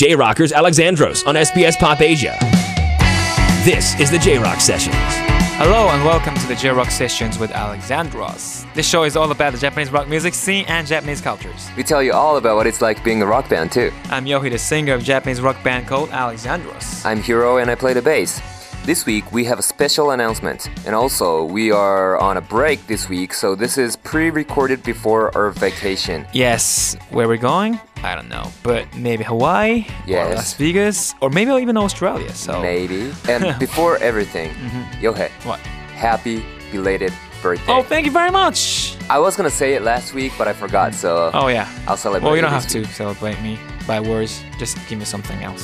J-Rockers Alexandros on SBS Pop Asia. This is the J-Rock Sessions. Hello and welcome to the J-Rock Sessions with Alexandros. This show is all about the Japanese rock music scene and Japanese cultures. We tell you all about what it's like being a rock band too. I'm Yohi, the singer of a Japanese rock band called Alexandros. I'm Hiro and I play the bass. This week we have a special announcement, and also we are on a break this week, so this is pre-recorded before our vacation. Yes, where we're going? I don't know, but maybe Hawaii, Yes. or Las Vegas, or maybe even Australia. So Maybe. And before everything, Yohei, What? happy belated birthday. Oh, thank you very much. I was gonna say it last week, but I forgot, so Oh yeah. I'll celebrate. Well, you don't this have to week. celebrate me by words. Just give me something else.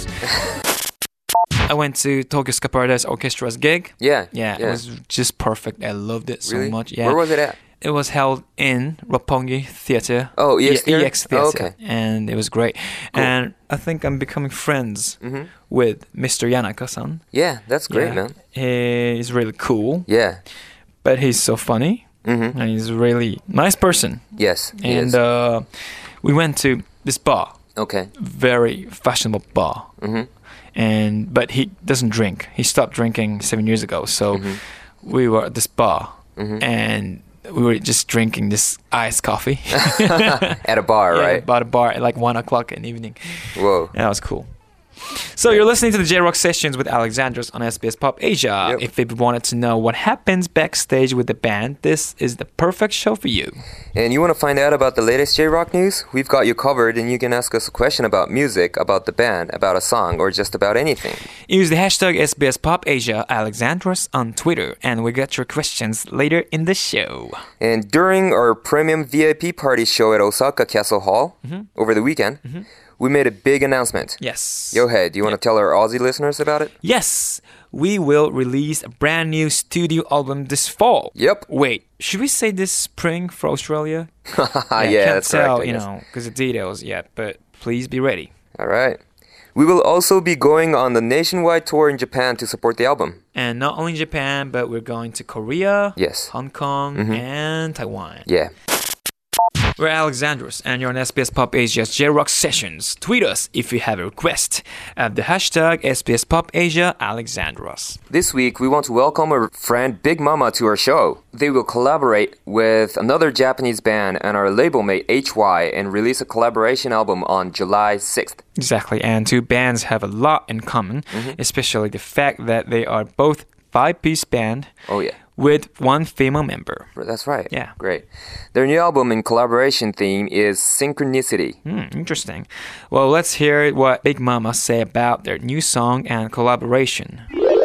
I went to Tokyo Ska Paradise Orchestra's gig. Yeah. Yeah, it was just perfect. I loved it so Really? much. Yeah. Where was it at? It was held in Roppongi Theatre. Oh, EX Theatre? EX Theatre. Oh, okay. And it was great. Cool. And I think I'm becoming friends Mhm. with Mr. Yanaka-san. Yeah, that's great, Yeah. man. He's really cool, Yeah. but he's so funny. Mm-hmm. And he's a really nice person. Yes. he And is. we went to this bar, Okay. very fashionable bar. Mm-hmm. But he doesn't drink. He stopped drinking 7 years ago. So Mm-hmm. we were at this bar, Mhm. and we were just drinking this iced coffee. At a bar, Yeah, right? about a bar at like 1 o'clock in the evening. Whoa. Yeah, that was cool. So you're listening to the J-Rock Sessions with Alexandros on SBS Pop Asia. Yep. If you wanted to know what happens backstage with the band, this is the perfect show for you. And you want to find out about the latest J-Rock news? We've got you covered, and you can ask us a question about music, about the band, about a song, or just about anything. Use the hashtag SBS Pop Asia Alexandros on Twitter, and we'll get your questions later in the show. And during our premium VIP party show at Osaka Castle Hall over the weekend, we made a big announcement. Yes. Yohei, do you want to tell our Aussie listeners about it? Yes, we will release a brand new studio album this fall. Yep. Wait, should we say this spring for Australia? Yeah, can't that's tell, correct. I you guess. know, because the details yet, but please be ready. All right. We will also be going on the nationwide tour in Japan to support the album. And not only Japan, but we're going to Korea, Yes. Hong Kong, and Taiwan. Yeah. We're Alexandros, and you're on SBS Pop Asia's J-Rock Sessions. Tweet us if you have a request at the hashtag SBS Pop Asia Alexandros. This week, we want to welcome our friend Big Mama to our show. They will collaborate with another Japanese band and our label mate HY and release a collaboration album on July 6th. Exactly, and two bands have a lot in common, especially the fact that they are both five-piece band Oh, yeah. with one female member. That's right. Yeah. Great. Their new album and collaboration theme is Synchronicity. Interesting. Well, let's hear what Big Mama say about their new song and collaboration.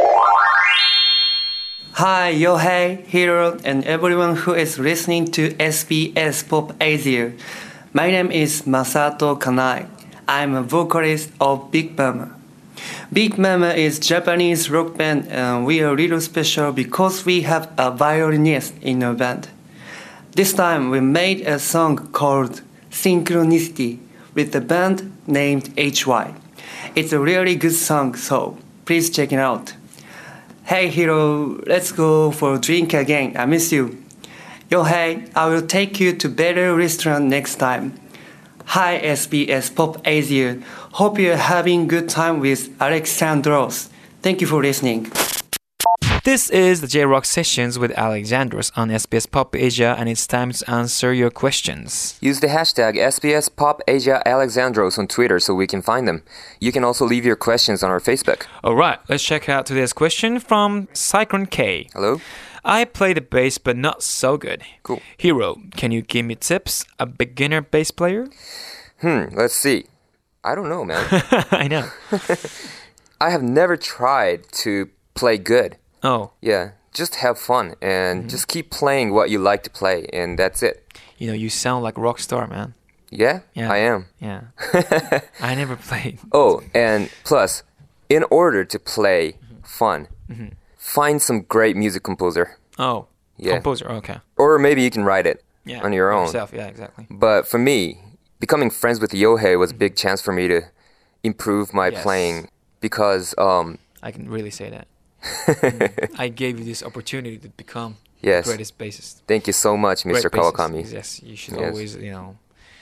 Hi, Yohei, Hiro, and everyone who is listening to SBS Pop Asia. My name is Masato Kanai. I'm a vocalist of Big Mama. Big Mama is Japanese rock band, and we are a little special because we have a violinist in our band. This time we made a song called Synchronicity with the band named HY. It's a really good song, so please check it out. Hey Hiro, let's go for a drink again. I miss you. Yohei, I will take you to better restaurant next time. Hi SBS Pop Asia. Hope you're having good time with Alexandros. Thank you for listening. This is the J-Rock Sessions with Alexandros on SBS Pop Asia, and it's time to answer your questions. Use the hashtag SBS Pop Asia Alexandros on Twitter so we can find them. You can also leave your questions on our Facebook. All right, let's check out today's question from Cyclone K. Hello? I play the bass, but not so good. Cool. Hiro, can you give me tips? A beginner bass player? Let's see. I don't know, man. I know. I have never tried to play good. Oh, Yeah, just have fun and just keep playing what you like to play, and that's it. you know, you sound like a rock star, man. Yeah, Yeah. I am. Yeah. I never played. Oh, and plus, in order to play fun, find some great music composer. Oh, Yeah. composer. Okay. Or maybe you can write it Yeah. on your own. Yourself. Yeah, exactly. But for me, becoming friends with Yohei was a big chance for me to improve my Yes. playing because, I can really say that. I gave you this opportunity to become Yes. the greatest bassist. thank you so much, Mr. Great bassist. Kawakami. Yes, you should Yes. always,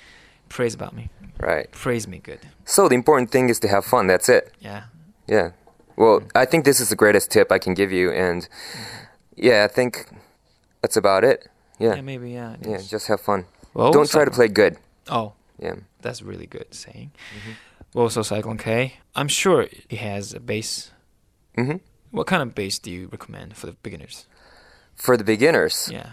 praise about me. Right. Praise me good. So the important thing is to have fun. That's it. Yeah. Yeah. Well, I think this is the greatest tip I can give you, and yeah, I think that's about it. Yeah. Yeah, maybe, yeah. Yeah, just have fun. Well, Don't try to play good. Oh, Yeah. that's really good saying. Well, so Cyclone K, I'm sure he has a bass. hmm What kind of bass do you recommend for the beginners? For the beginners, Yeah.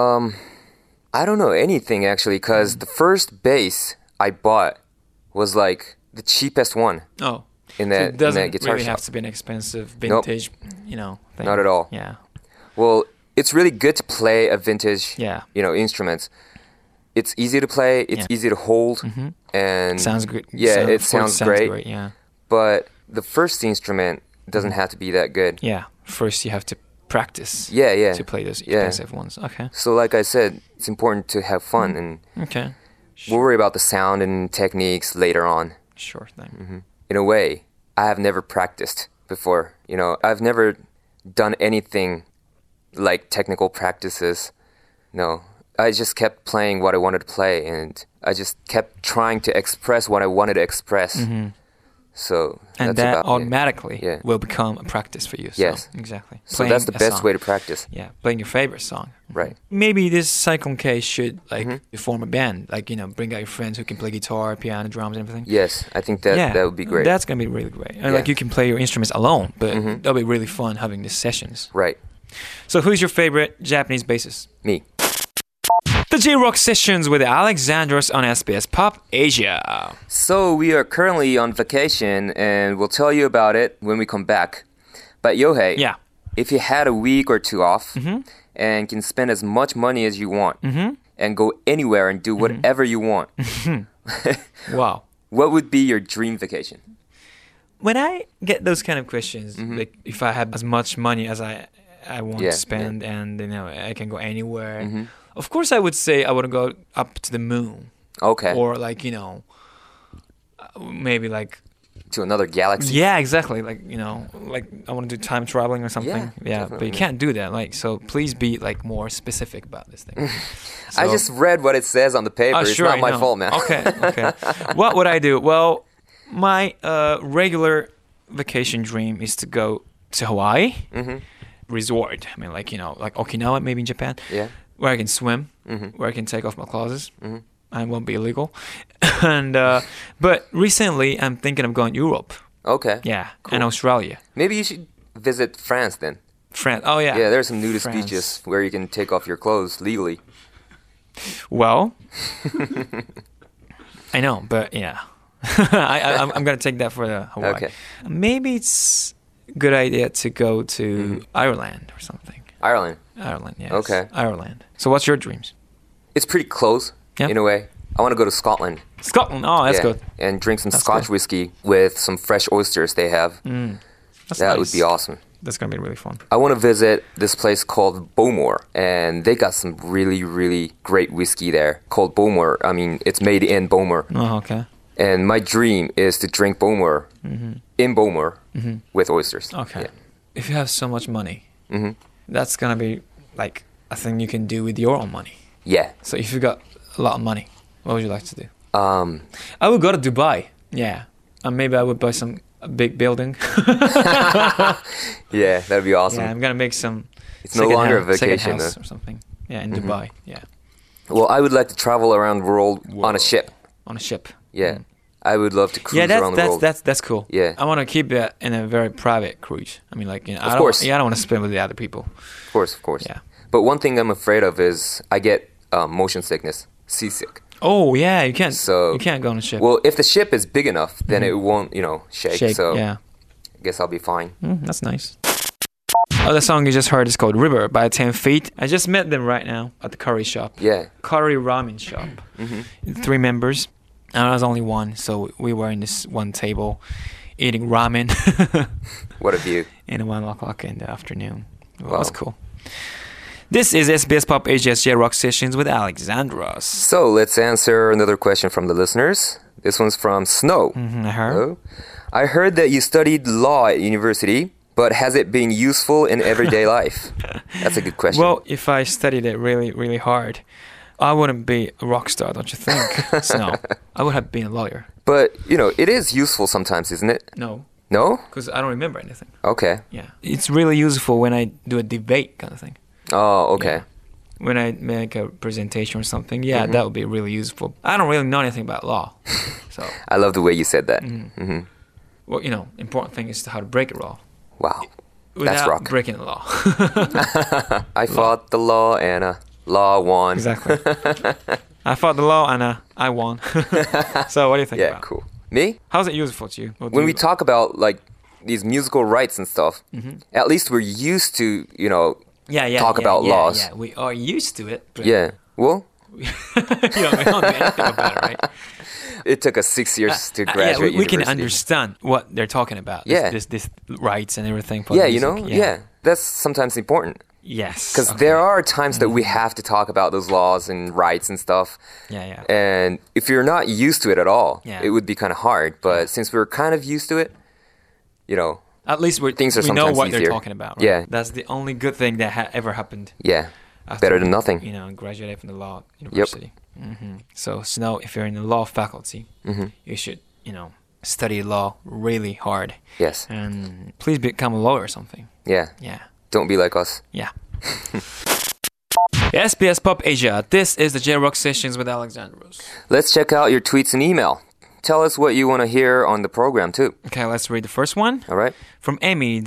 I don't know anything actually, because the first bass I bought was like the cheapest one Oh. in So that, it in doesn't that guitar really shop. have to be an expensive Nope. vintage, thing. Not at all. Yeah. Well, it's really good to play a vintage, Yeah. Instruments. It's easy to play. It's Yeah. easy to hold, and Sounds good. Yeah, So- it of course, sounds great. Yeah. But the first instrument doesn't have to be that good. Yeah. First, you have to practice. Yeah, yeah. To play those Yeah. expensive ones. Okay. So, like I said, it's important to have fun, and Okay. we'll worry about the sound and techniques later on. Sure thing. In a way, I have never practiced before. I've never done anything like technical practices. No. I just kept playing what I wanted to play, and I just kept trying to express what I wanted to express. So And that's that about it. automatically Yeah. will become a practice for you. So, Yes. exactly. So Playing that's the a best song. way to practice. Yeah, playing your favorite song. Right. Maybe this Cyclone K should form a band, bring out your friends who can play guitar, piano, drums, and everything. Yes, I think that would be great. That's gonna be really great. And Yeah. you can play your instruments alone, but that'll be really fun having these sessions. Right. So who's your favorite Japanese bassist? Me. The J-Rock Sessions with Alexandros on SBS Pop Asia. So we are currently on vacation, and we'll tell you about it when we come back. But Yohei, Yeah. if you had a week or two off and can spend as much money as you want and go anywhere and do whatever you want, Wow. what would be your dream vacation? When I get those kind of questions, like if I have as much money as I want Yeah, to spend, and I can go anywhere, of course I would say I want to go up to the moon, Okay. or maybe to another galaxy. yeah, exactly, I want to do time traveling or something. Yeah, But definitely. you can't do that. So please be more specific about this thing. I just read what it says on the paper. It's sure, not I my know. fault, man. Okay. What would I do? Well, my regular vacation dream is to go to Hawaii resort. I mean, like Okinawa, maybe in Japan. Yeah. Where I can swim, where I can take off my clothes, and it won't be illegal. And but recently, I'm thinking of going Europe. Okay. Yeah, and Australia, Maybe you should visit France then. France. Oh yeah. Yeah, there's some nudist France. beaches where you can take off your clothes legally. Well, I know, but yeah, I'm gonna take that for the Hawaii. Okay. Maybe it's a good idea to go to Ireland or something. Ireland. Ireland, yes. Okay. Ireland. So, what's your dreams? It's pretty close Yeah. in a way. I want to go to Scotland. Scotland. Oh, that's Yeah, good. And drink some That's Scotch good. whiskey with some fresh oysters they have. That's That nice. would be awesome. That's gonna be really fun. I want to visit this place called Bowmore, and they got some really, really great whiskey there called Bowmore. I mean, it's made in Bowmore. Oh, okay. And my dream is to drink Bowmore in Bowmore with oysters. Okay. Yeah. If you have so much money, that's gonna be a thing you can do with your own money. Yeah. So, if you got a lot of money, what would you like to do? I would go to Dubai. Yeah. And maybe I would buy a big building. Yeah, that'd be awesome. Yeah, I'm gonna make some. It's no longer a second vacation, house though. or something. Yeah, in Dubai. Yeah, Well, I would like to travel around the world on a ship. on a ship. Yeah. I would love to cruise Yeah, around the world. that's cool. Yeah. I want to keep that in a very private cruise. I mean, Of course. I don't want to spend with the other people. Of course, of course. Yeah. But one thing I'm afraid of is I get motion sickness, seasick. Oh yeah, you can't. So you can't go on a ship. Well, if the ship is big enough, then it won't, shake. Shake. So Yeah. I guess I'll be fine. That's nice. Oh, the song you just heard is called River by 10 Feet. I just met them right now at the curry shop. Yeah. Curry ramen shop. 3 members. And I was only one, so we were in this one table eating ramen What a view. in 1 o'clock in the afternoon. Well, Wow. that's cool. This is SBS Pop Asia's J-Rock Sessions with Alexandros. So let's answer another question from the listeners. This one's from Snow. I heard. Hello. I heard that you studied law at university, but has it been useful in everyday life? That's a good question. Well, if I studied it really, really hard, I wouldn't be a rock star, don't you think? So, I would have been a lawyer. But, it is useful sometimes, isn't it? No, No? because I don't remember anything. Okay. Yeah. It's really useful when I do a debate kind of thing. Oh, okay. When I make a presentation or something, that would be really useful. I don't really know anything about law. So, I love the way you said that. well, important thing is how to break a law. Wow. Without That's rock. breaking the law. I fought the law and law won. Exactly. I fought the law and I won. So what do you think Yeah, about? cool. Me? How's it useful to you? What do When you- we talk about like these musical rights and stuff, at least we're used to, talk about laws. Yeah, we are used to it. But Yeah. Well, we don't know anything about it, right? it took us 6 years to graduate we can university. understand what they're talking about. Yeah. This rights and everything. For Yeah, music. yeah. That's sometimes important. Yes. Because okay. there are times that we have to talk about those laws and rights and stuff. Yeah. And if you're not used to it at all, Yeah. it would be kind of hard. But since we're kind of used to it, At least things are we know sometimes what they're easier. talking about. Right? Yeah. That's the only good thing that ever happened. yeah, After, better than nothing. Graduated from the law university. So Snow, if you're in the law faculty, you should, study law really hard. Yes. And please become a lawyer or something. Yeah. Yeah. Don't be like us. Yeah. SBS Pop Asia. This is the J-Rock Sessions with Alexandros. Let's check out your tweets and email. Tell us what you want to hear on the program, too. Okay, let's read the first one. All right? From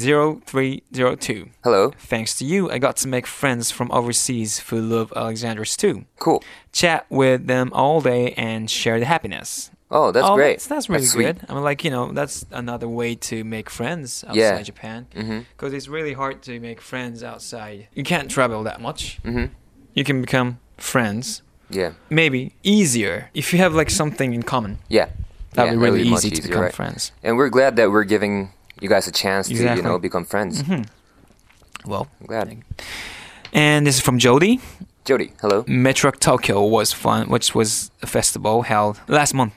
Amy0302. Hello. Thanks to you, I got to make friends from overseas who love Alexandros too. Cool. Chat with them all day and share the happiness. Oh, that's great. That's really sweet. good. I mean, that's another way to make friends outside Yeah. Japan. Because it's really hard to make friends outside. You can't travel that much. You can become friends. Yeah. Maybe easier if you have like something in common. Yeah. That'd be really much easy to easier, become right? friends. And we're glad that we're giving you guys a chance to, Exactly. become friends. Well, I'm glad. and this is from Jody. Jody, hello. Metro Tokyo was fun, which was a festival held last month.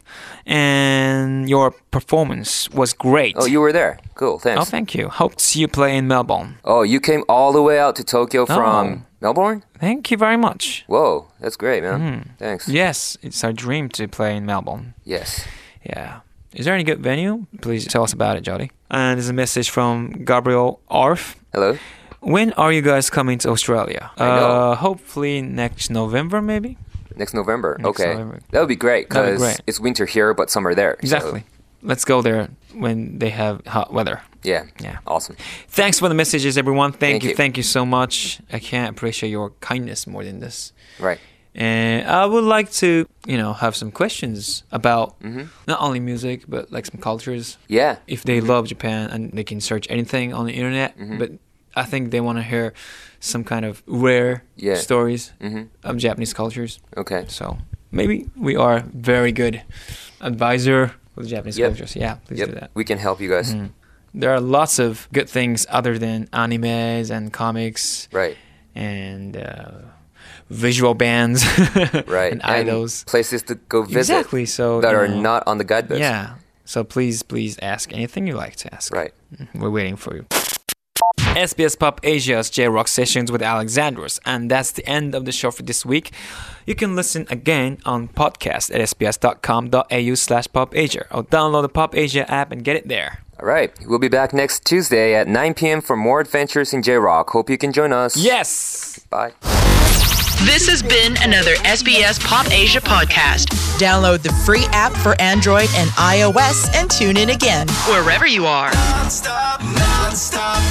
And your performance was great. Oh, you were there. Cool, thanks. Oh, thank you. Hope to see you play in Melbourne. Oh, you came all the way out to Tokyo from Melbourne? Thank you very much. Whoa, that's great, man. Thanks. Yes, it's our dream to play in Melbourne. Yes. Yeah. Is there any good venue? Please tell us about it, Jody. And there's a message from Gabriel Arf. Hello. When are you guys coming to Australia? I know. Hopefully next November, maybe? Next November. Next Okay. November. That would be great That'd be because great. it's winter here, but summer there. so- Exactly. Let's go there when they have hot weather. Yeah. Yeah. Awesome. Thanks for the messages, everyone. Thank Thank you. Thank you so much. I can't appreciate your kindness more than this. Right. And I would like to, have some questions about not only music, but like some cultures. Yeah. If they love Japan and they can search anything on the internet, but I think they want to hear some kind of rare Yeah. stories of Japanese cultures. Okay. So maybe we are very good advisor for the Japanese Yep. cultures. Yeah, please do that. We can help you guys. There are lots of good things other than animes and comics Right. and visual bands Right. and idols. places to go visit. Exactly. So that you are know, not on the guidebooks. Yeah. So please ask anything you like to ask. Right. We're waiting for you. SBS Pop Asia's J-Rock Sessions with Alexandros. And that's the end of the show for this week. You can listen again on podcast at sbs.com.au/popasia or download the Pop Asia app and get it there. All right. We'll be back next Tuesday at 9 p.m. for more adventures in J-Rock. Hope you can join us. Yes! Bye. This has been another SBS Pop Asia podcast. Download the free app for Android and iOS and tune in again wherever you are. Non-stop,